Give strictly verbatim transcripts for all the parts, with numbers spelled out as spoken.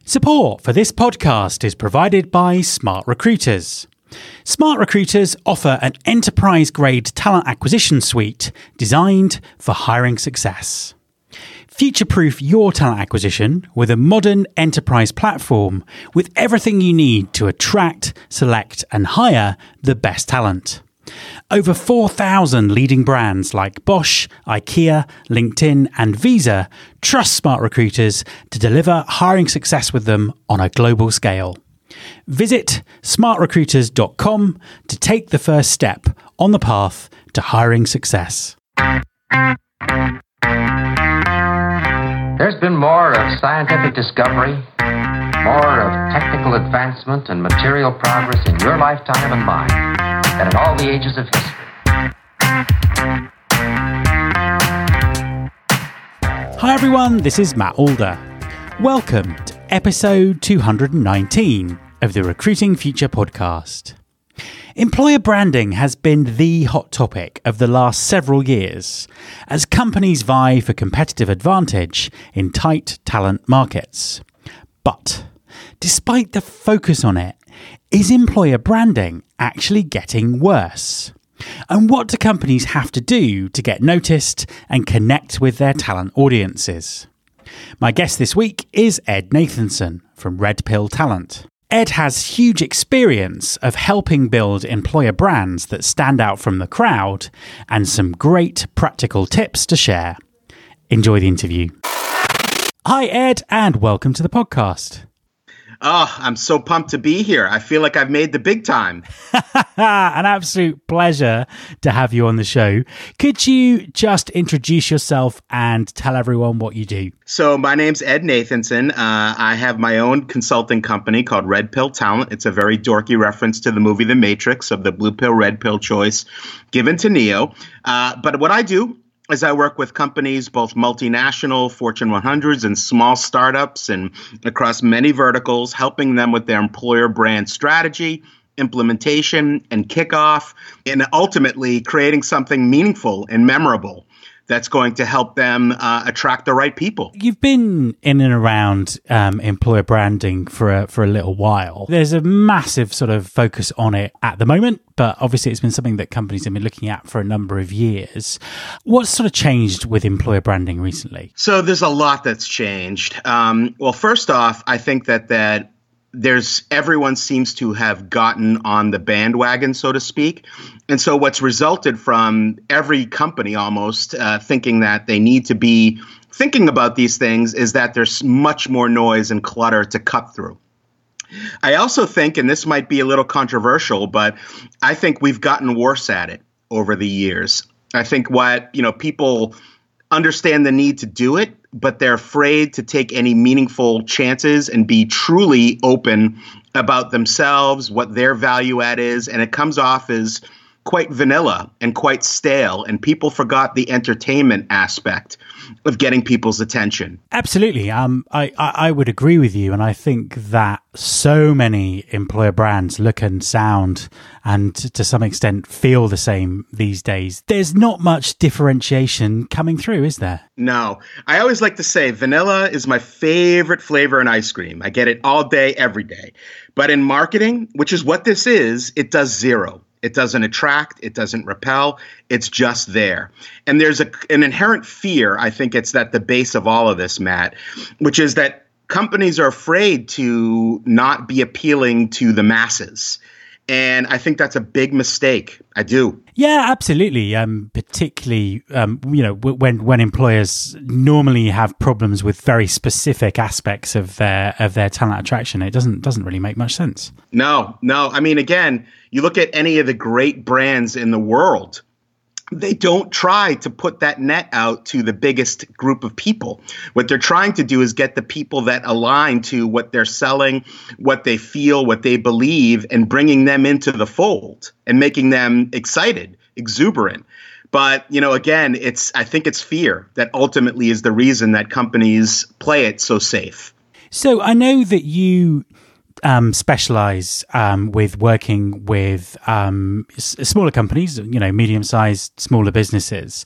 Support for this podcast is provided by Smart Recruiters. Smart Recruiters offer an enterprise-grade talent acquisition suite designed for hiring success. Future-proof your talent acquisition with a modern enterprise platform with everything you need to attract, select and hire the best talent. Over four thousand leading brands like Bosch, IKEA, LinkedIn and Visa trust Smart Recruiters to deliver hiring success with them on a global scale. Visit smart recruiters dot com to take the first step on the path to hiring success. There's been more of scientific discovery, more of technical advancement and material progress in your lifetime and mine than in all the ages of history. Hi everyone, this is Matt Alder. Welcome to episode two hundred nineteen of the Recruiting Future podcast. Employer branding has been the hot topic of the last several years as companies vie for competitive advantage in tight talent markets. But despite the focus on it, is employer branding actually getting worse? And what do companies have to do to get noticed and connect with their talent audiences? My guest this week is Ed Nathanson from Red Pill Talent. Ed has huge experience of helping build employer brands that stand out from the crowd and some great practical tips to share. Enjoy the interview. Hi, Ed, and welcome to the podcast. Oh, I'm so pumped to be here. I feel like I've made the big time. An absolute pleasure to have you on the show. Could you just introduce yourself and tell everyone what you do? So my name's Ed Nathanson. Uh, I have my own consulting company called Red Pill Talent. It's a very dorky reference to the movie The Matrix of the blue pill, red pill choice given to Neo. Uh, but what I do as I work with companies, both multinational, Fortune one hundreds, and small startups, and across many verticals, helping them with their employer brand strategy, implementation, and kickoff, and ultimately creating something meaningful and memorable that's going to help them uh, attract the right people. You've been in and around um, employer branding for a, for a little while. There's a massive sort of focus on it at the moment, but obviously it's been something that companies have been looking at for a number of years. What's sort of changed with employer branding recently? So there's a lot that's changed. Um, well, first off, I think that that there's everyone seems to have gotten on the bandwagon, so to speak. And so what's resulted from every company almost uh, thinking that they need to be thinking about these things is that there's much more noise and clutter to cut through. I also think, and this might be a little controversial, but I think we've gotten worse at it over the years. I think what, you know, people understand the need to do it, but they're afraid to take any meaningful chances and be truly open about themselves, what their value add is. And it comes off as quite vanilla and quite stale. And people forgot the entertainment aspect of getting people's attention. Absolutely. Um, I, I, I would agree with you. And I think that so many employer brands look and sound and to some extent feel the same these days. There's not much differentiation coming through, is there? No. I always like to say vanilla is my favorite flavor in ice cream. I get it all day, every day. But in marketing, which is what this is, it does zero. It doesn't attract. It doesn't repel. It's just there. And there's a, an inherent fear, I think it's at the base of all of this, Matt, which is that companies are afraid to not be appealing to the masses. And I think that's a big mistake. I do. Yeah, absolutely. Um, particularly, um, you know, w- when when employers normally have problems with very specific aspects of their of their talent attraction, it doesn't doesn't really make much sense. No, no. I mean, again, you look at any of the great brands in the world. They don't try to put that net out to the biggest group of people. What they're trying to do is get the people that align to what they're selling, what they feel, what they believe, and bringing them into the fold and making them excited, exuberant. But, you know, again, it's I think it's fear that ultimately is the reason that companies play it so safe. So I know that you um, specialize um, with working with um, s- smaller companies, you know, medium-sized, smaller businesses.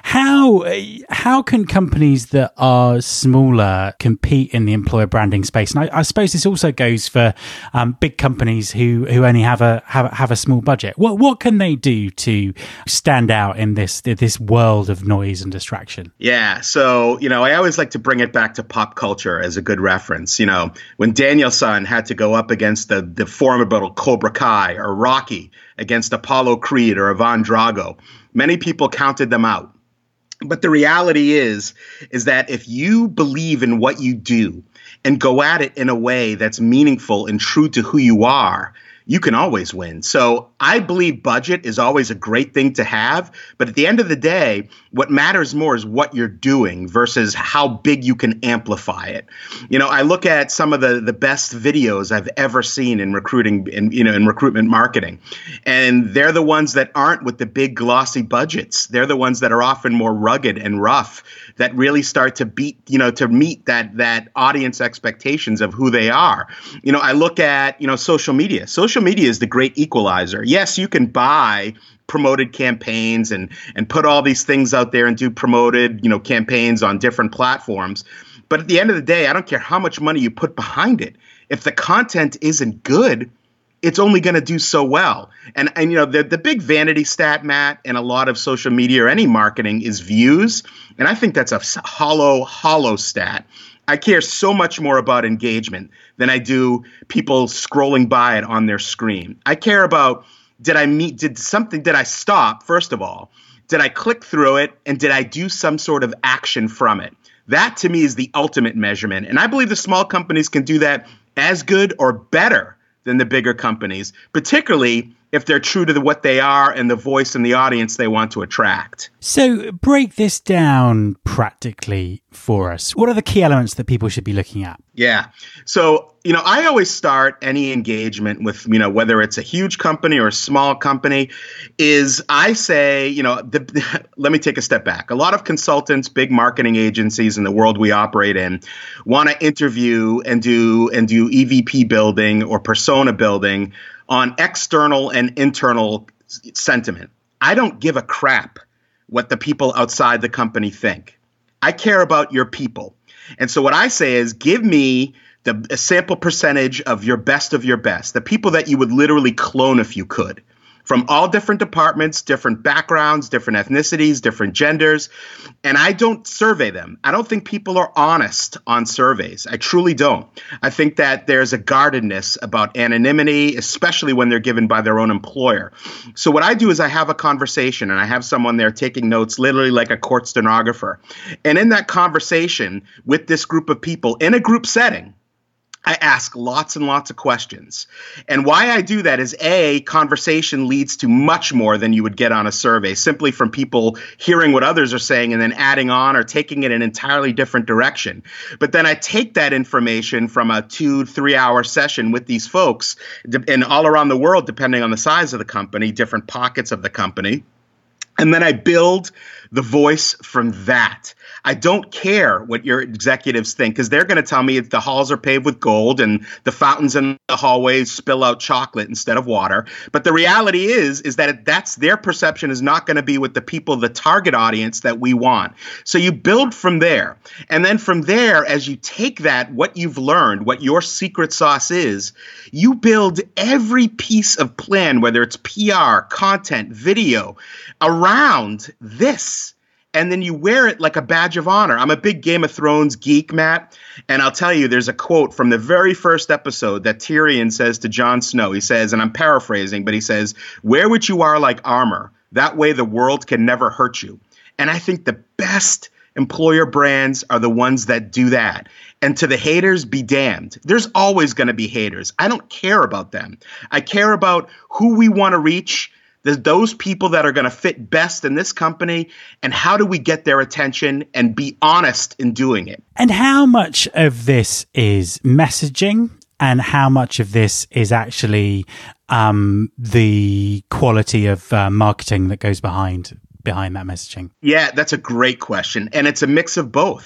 How how can companies that are smaller compete in the employer branding space? And I, I suppose this also goes for um, big companies who, who only have a have, have a small budget. What what can they do to stand out in this this world of noise and distraction? Yeah, so you know, I always like to bring it back to pop culture as a good reference. You know, when Daniel-san had to go up against the, the formidable Cobra Kai, or Rocky against Apollo Creed or Ivan Drago, many people counted them out. But the reality is, is that if you believe in what you do and go at it in a way that's meaningful and true to who you are, you can always win. So I believe budget is always a great thing to have. But at the end of the day, what matters more is what you're doing versus how big you can amplify it. You know, I look at some of the, the best videos I've ever seen in recruiting, in, you know, in recruitment marketing. And they're the ones that aren't with the big glossy budgets. They're the ones that are often more rugged and rough, that really start to beat, you know, to meet that that audience expectations of who they are. You know, I look at, you know, social media. Social media is the great equalizer. Yes, you can buy promoted campaigns and and put all these things out there and do promoted, you know, campaigns on different platforms. But at the end of the day, I don't care how much money you put behind it. If the content isn't good, it's only going to do so well. And, and you know, the, the big vanity stat, Matt, in a lot of social media or any marketing is views. And I think that's a hollow, hollow stat. I care so much more about engagement than I do people scrolling by it on their screen. I care about, did I meet, did something, did I stop, first of all? Did I click through it? And did I do some sort of action from it? That, to me, is the ultimate measurement. And I believe the small companies can do that as good or better than the bigger companies, particularly if they're true to the, what they are and the voice and the audience they want to attract. So break this down practically for us. What are the key elements that people should be looking at? Yeah. So, you know, I always start any engagement with, you know, whether it's a huge company or a small company, is I say, you know, the, let me take a step back. A lot of consultants, big marketing agencies in the world we operate in want to interview and do and do E V P building or persona building on external and internal sentiment. I don't give a crap what the people outside the company think. I care about your people. And so what I say is, give me the a sample percentage of your best of your best, the people that you would literally clone if you could, from all different departments, different backgrounds, different ethnicities, different genders. And I don't survey them. I don't think people are honest on surveys. I truly don't. I think that there's a guardedness about anonymity, especially when they're given by their own employer. So what I do is I have a conversation and I have someone there taking notes, literally like a court stenographer. And in that conversation with this group of people in a group setting, I ask lots and lots of questions. And why I do that is, A, conversation leads to much more than you would get on a survey, simply from people hearing what others are saying and then adding on or taking it in an entirely different direction. But then I take that information from a two, three hour session with these folks and all around the world, depending on the size of the company, different pockets of the company. And then I build the voice from that. I don't care what your executives think, because they're going to tell me the halls are paved with gold and the fountains in the hallways spill out chocolate instead of water. But the reality is, is that that's their perception is not going to be with the people, the target audience that we want. So you build from there. And then from there, as you take that, what you've learned, what your secret sauce is, you build every piece of plan, whether it's P R, content, video, around this. And then you wear it like a badge of honor. I'm a big Game of Thrones geek, Matt. And I'll tell you, there's a quote from the very first episode that Tyrion says to Jon Snow. He says, and I'm paraphrasing, but he says, wear what you are like armor. That way the world can never hurt you. And I think the best employer brands are the ones that do that. And to the haters, be damned. There's always going to be haters. I don't care about them. I care about who we want to reach, those people that are going to fit best in this company, and how do we get their attention and be honest in doing it. And how much of this is messaging and how much of this is actually um, the quality of uh, marketing that goes behind behind that messaging? Yeah, that's a great question. And it's a mix of both.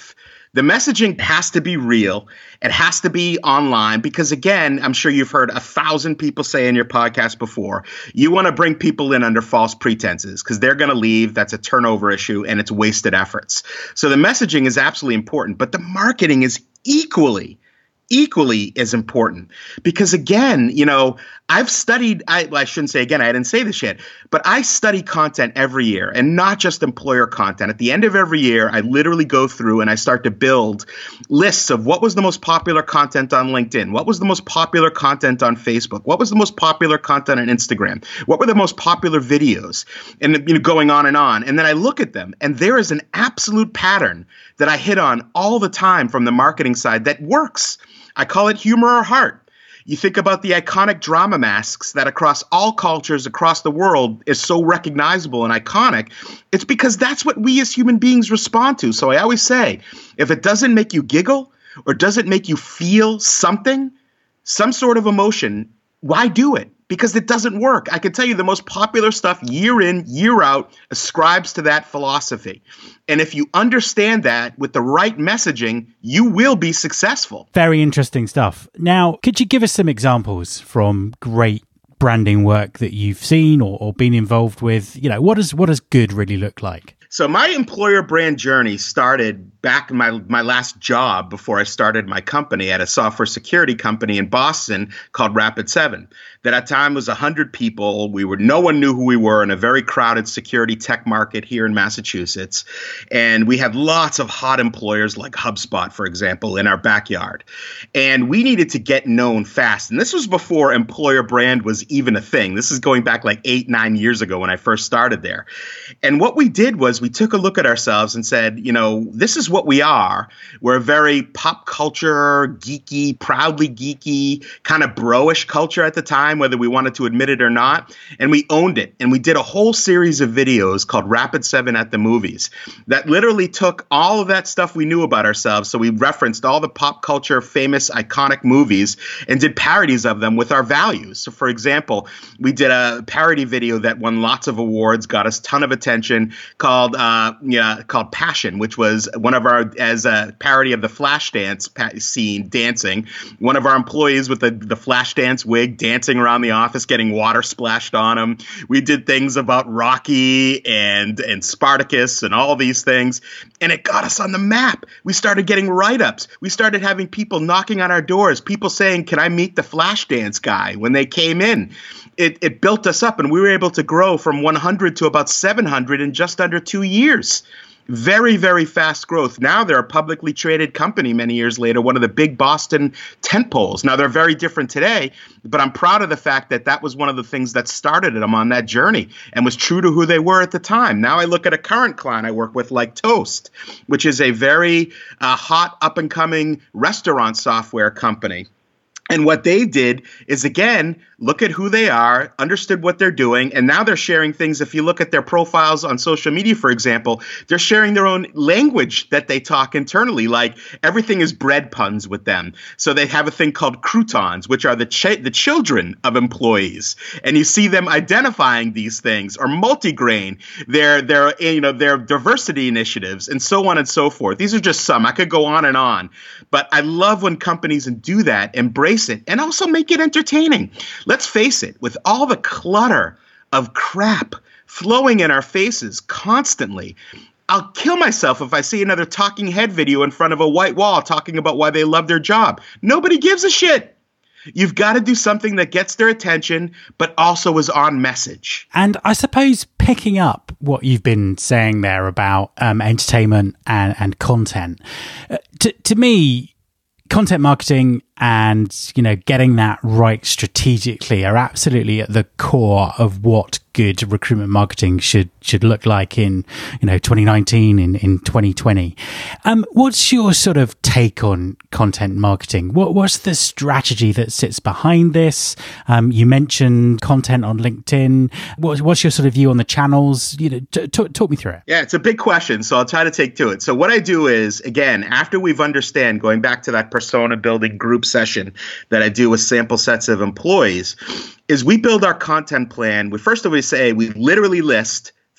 The messaging has to be real. It has to be online because, again, I'm sure you've heard a thousand people say in your podcast before, you want to bring people in under false pretenses because they're going to leave. That's a turnover issue and it's wasted efforts. So the messaging is absolutely important, but the marketing is equally equally as important because, again, you know, I've studied, I, well, I shouldn't say again, I didn't say this yet, but I study content every year and not just employer content. At the end of every year, I literally go through and I start to build lists of what was the most popular content on LinkedIn, what was the most popular content on Facebook, what was the most popular content on Instagram, what were the most popular videos, and, you know, going on and on. And then I look at them and there is an absolute pattern that I hit on all the time from the marketing side that works. I call it humor or heart. You think about the iconic drama masks that across all cultures across the world is so recognizable and iconic. It's because that's what we as human beings respond to. So I always say, if it doesn't make you giggle or doesn't make you feel something, some sort of emotion, why do it? Because it doesn't work. I can tell you the most popular stuff year in, year out ascribes to that philosophy. And if you understand that with the right messaging, you will be successful. Very interesting stuff. Now, could you give us some examples from great branding work that you've seen or, or been involved with? You know, what does what does good really look like? So my employer brand journey started back in my, my last job before I started my company at a software security company in Boston called Rapid seven. That at that time was one hundred people. We were no one knew who we were in a very crowded security tech market here in Massachusetts. And we had lots of hot employers like HubSpot, for example, in our backyard. And we needed to get known fast. And this was before employer brand was even a thing. This is going back like eight, nine years ago when I first started there. And what we did was we took a look at ourselves and said, you know, this is what we are. We're a very pop culture, geeky, proudly geeky, kind of bro-ish culture at the time, whether we wanted to admit it or not. And we owned it. And we did a whole series of videos called Rapid seven at the Movies that literally took all of that stuff we knew about ourselves. So we referenced all the pop culture, famous, iconic movies and did parodies of them with our values. So, for example, we did a parody video that won lots of awards, got us a ton of attention, called uh, yeah, called Passion, which was one of our, as a parody of the Flashdance pa- scene, dancing. One of our employees with the, the Flashdance wig dancing around the office, getting water splashed on him. We did things about Rocky and, and Spartacus and all these things, and it got us on the map. We started getting write-ups. We started having people knocking on our doors, people saying, can I meet the Flashdance guy when they came in? It, it built us up, and we were able to grow from one hundred to about seven hundred in just under two years. Very, very fast growth. Now they're a publicly traded company many years later, one of the big Boston tentpoles. Now they're very different today, but I'm proud of the fact that that was one of the things that started them on that journey and was true to who they were at the time. Now I look at a current client I work with like Toast, which is a very uh, hot up-and-coming restaurant software company. And what they did is, again, look at who they are, understood what they're doing, and now they're sharing things. If you look at their profiles on social media, for example, they're sharing their own language that they talk internally, like everything is bread puns with them. So they have a thing called croutons, which are the ch- the children of employees. And you see them identifying these things, or multigrain, their, their, you know, their diversity initiatives, and so on and so forth. These are just some. I could go on and on. But I love when companies do that, embrace it, and also make it entertaining. Let's face it, with all the clutter of crap flowing in our faces constantly, I'll kill myself if I see another talking head video in front of a white wall talking about why they love their job. Nobody gives a shit. You've got to do something that gets their attention, but also is on message. And I suppose picking up what you've been saying there about um, entertainment and, and content, uh, to, to me, content marketing and, you know, getting that right strategically are absolutely at the core of what good recruitment marketing should should look like in, you know, twenty nineteen, in, in twenty twenty. Um, what's your sort of take on content marketing? What what's the strategy that sits behind this? Um, you mentioned content on LinkedIn. What, what's your sort of view on the channels? You know, t- t- talk me through it. Yeah, it's a big question, so I'll try to take to it. So what I do is, again, after we've understand, going back to that persona building group session that I do with sample sets of employees, is we build our content plan. We first of all say we literally list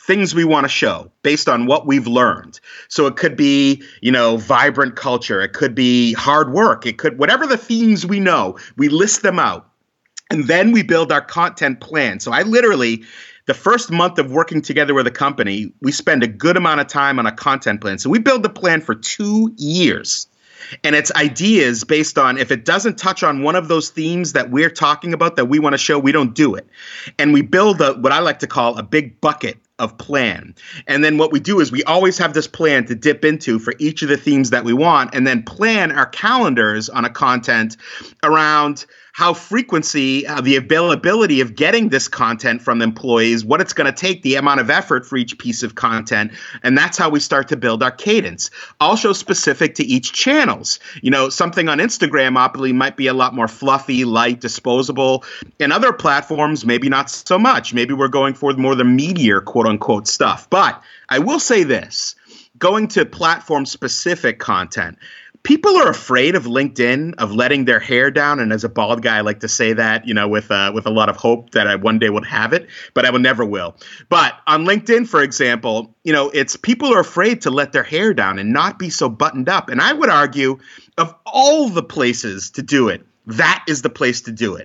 things we want to show based on what we've learned. So it could be, you know, vibrant culture. It could be hard work. It could, whatever the themes we know, we list them out. And then we build our content plan. So I literally, the first month of working together with a company, we spend a good amount of time on a content plan. So we build the plan for two years. And it's ideas based on, if it doesn't touch on one of those themes that we're talking about that we want to show, we don't do it. And we build a, what I like to call a big bucket of plan. And then what we do is we always have this plan to dip into for each of the themes that we want, and then plan our calendars on a content around how frequency, uh, the availability of getting this content from employees, what it's going to take, the amount of effort for each piece of content. And that's how we start to build our cadence. Also specific to each channels. You know, something on Instagram obviously might be a lot more fluffy, light, disposable. In other platforms, maybe not so much. Maybe we're going for more the meatier, quote unquote, stuff. But I will say this, going to platform specific content, people are afraid of LinkedIn, of letting their hair down. And as a bald guy, I like to say that, you know, with uh, with a lot of hope that I one day would have it, but I will never will. But on LinkedIn, for example, you know, it's people are afraid to let their hair down and not be so buttoned up. And I would argue, of all the places to do it, that is the place to do it.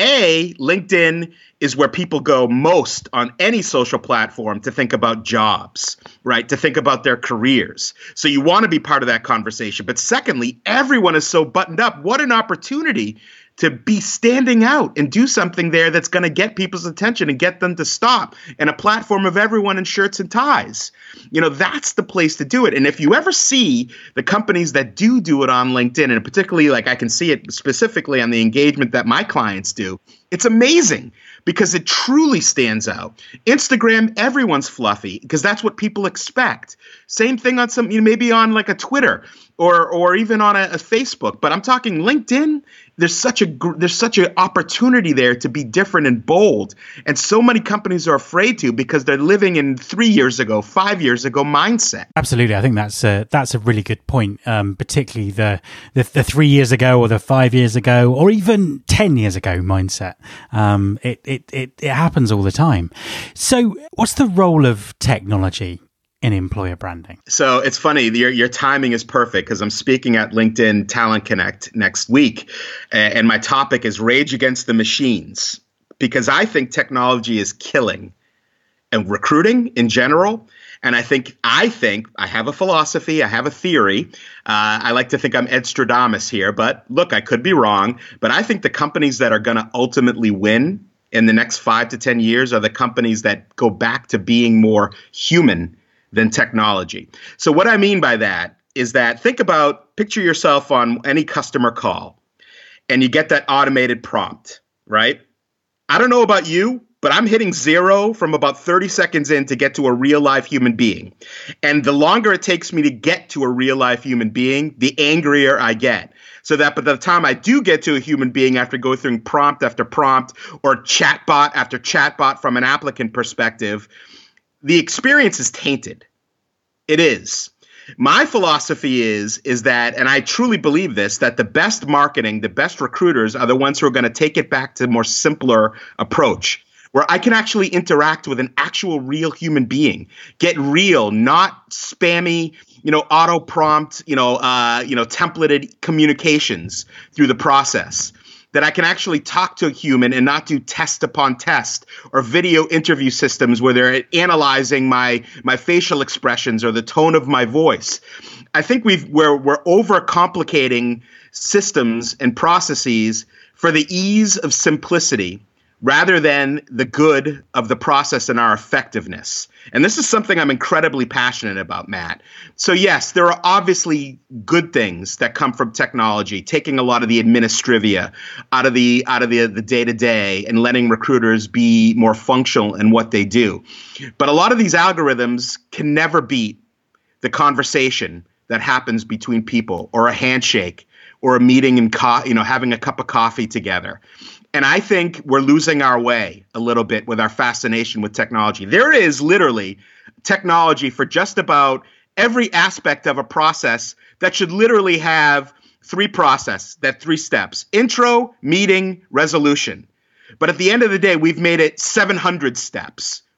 A, LinkedIn is where people go most on any social platform to think about jobs, right? To think about their careers. So you want to be part of that conversation. But secondly, everyone is so buttoned up. What an opportunity to be standing out and do something there that's going to get people's attention and get them to stop, and a platform of everyone in shirts and ties. You know, that's the place to do it. And if you ever see the companies that do do it on LinkedIn, and particularly like I can see it specifically on the engagement that my clients do, it's amazing because it truly stands out. Instagram, everyone's fluffy because that's what people expect. Same thing on some, you know, maybe on like a Twitter or or even on a, a Facebook. But I'm talking LinkedIn. There's such a there's such an opportunity there to be different and bold, and so many companies are afraid to because they're living in three years ago, five years ago mindset. Absolutely, I think that's a, that's a really good point. Um, particularly the, the the three years ago, or the five years ago, or even ten years ago mindset. Um, it it it it happens all the time. So, what's the role of technology in employer branding? So it's funny, your your timing is perfect because I'm speaking at LinkedIn Talent Connect next week, and my topic is Rage Against the Machines, because I think technology is killing and recruiting in general. And I think I think I have a philosophy, I have a theory. Uh, I like to think I'm Edstradamus here, but look, I could be wrong. But I think the companies that are going to ultimately win in the next five to ten years are the companies that go back to being more human than technology. So what I mean by that is that think about, picture yourself on any customer call and you get that automated prompt, right? I don't know about you, but I'm hitting zero from about thirty seconds in to get to a real life human being. And the longer it takes me to get to a real life human being, the angrier I get. So that by the time I do get to a human being after going through prompt after prompt or chatbot after chatbot from an applicant perspective, the experience is tainted. It is. My philosophy is, is that, and I truly believe this, that the best marketing, the best recruiters are the ones who are going to take it back to a more simpler approach, where I can actually interact with an actual real human being, get real, not spammy, you know, auto prompt, you know, uh, you know, templated communications through the process. That I can actually talk to a human and not do test upon test or video interview systems where they're analyzing my my facial expressions or the tone of my voice. I think we've we're we're overcomplicating systems and processes for the ease of simplicity rather than the good of the process and our effectiveness. And this is something I'm incredibly passionate about, Matt. So yes, there are obviously good things that come from technology, taking a lot of the administrivia out of the out of the, the day-to-day and letting recruiters be more functional in what they do. But a lot of these algorithms can never beat the conversation that happens between people, or a handshake, or a meeting and co- you know, having a cup of coffee together. And I think we're losing our way a little bit with our fascination with technology. There is literally technology for just about every aspect of a process that should literally have three process, that three steps: intro, meeting, resolution. But at the end of the day, we've made it seven hundred steps,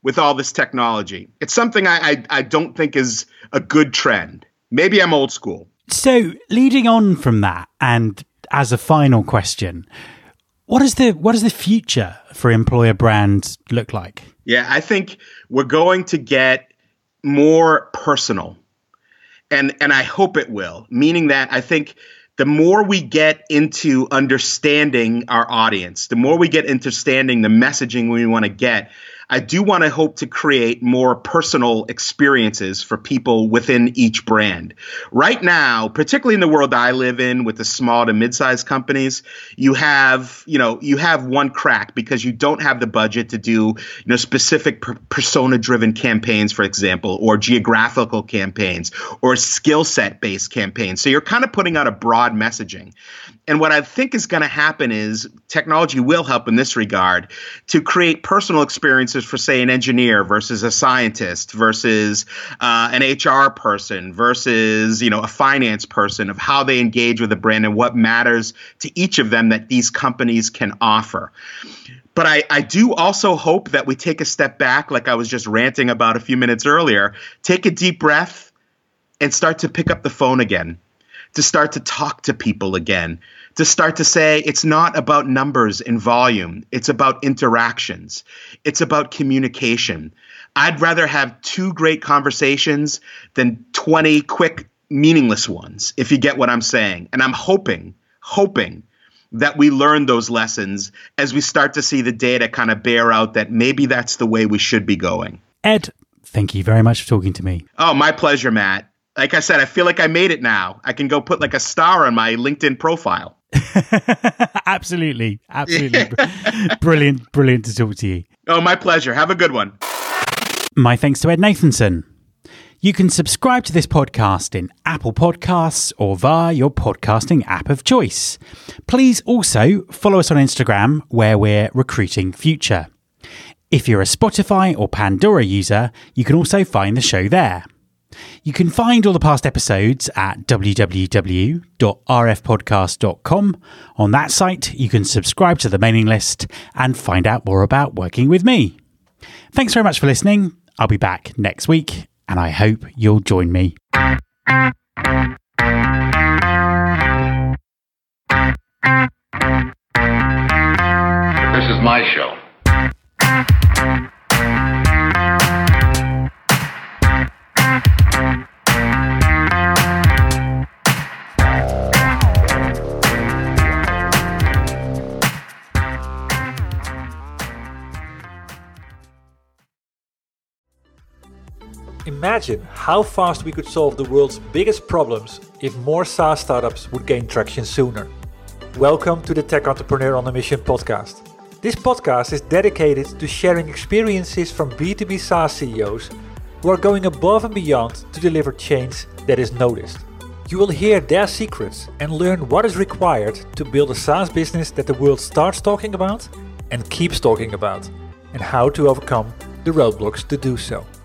with all this technology. It's something I, I, I don't think is a good trend. Maybe I'm old school. So leading on from that, and as a final question, what is the what does the future for employer brands look like? Yeah, I think we're going to get more personal. And and I hope it will, meaning that I think the more we get into understanding our audience, the more we get into understanding the messaging we want to get, I do want to hope to create more personal experiences for people within each brand. Right now, particularly in the world I live in with the small to mid-sized companies, you have, you know, you have one crack because you don't have the budget to do, you know, specific per- persona-driven campaigns, for example, or geographical campaigns or skill set based campaigns. So you're kind of putting out a broad messaging. And what I think is going to happen is technology will help in this regard to create personal experiences for, say, an engineer versus a scientist versus uh, an H R person versus, you know, a finance person, of how they engage with a brand and what matters to each of them that these companies can offer. But I, I do also hope that we take a step back, like I was just ranting about a few minutes earlier, take a deep breath and start to pick up the phone again, to start to talk to people again, to start to say it's not about numbers and volume. It's about interactions. It's about communication. I'd rather have two great conversations than twenty quick, meaningless ones, if you get what I'm saying. And I'm hoping, hoping that we learn those lessons as we start to see the data kind of bear out that maybe that's the way we should be going. Ed, thank you very much for talking to me. Oh, my pleasure, Matt. Like I said, I feel like I made it now. I can go put like a star on my LinkedIn profile. Absolutely. Absolutely. Brilliant. Brilliant to talk to you. Oh, my pleasure. Have a good one. My thanks to Ed Nathanson. You can subscribe to this podcast in Apple Podcasts or via your podcasting app of choice. Please also follow us on Instagram, where we're Recruiting Future. If you're a Spotify or Pandora user, you can also find the show there. You can find all the past episodes at w w w dot r f podcast dot com. On that site, you can subscribe to the mailing list and find out more about working with me. Thanks very much for listening. I'll be back next week, and I hope you'll join me. This is my show. Imagine how fast we could solve the world's biggest problems if more SaaS startups would gain traction sooner. Welcome to the Tech Entrepreneur on a Mission podcast. This podcast is dedicated to sharing experiences from B two B SaaS C E Os who are going above and beyond to deliver change that is noticed. You will hear their secrets and learn what is required to build a SaaS business that the world starts talking about and keeps talking about, and how to overcome the roadblocks to do so.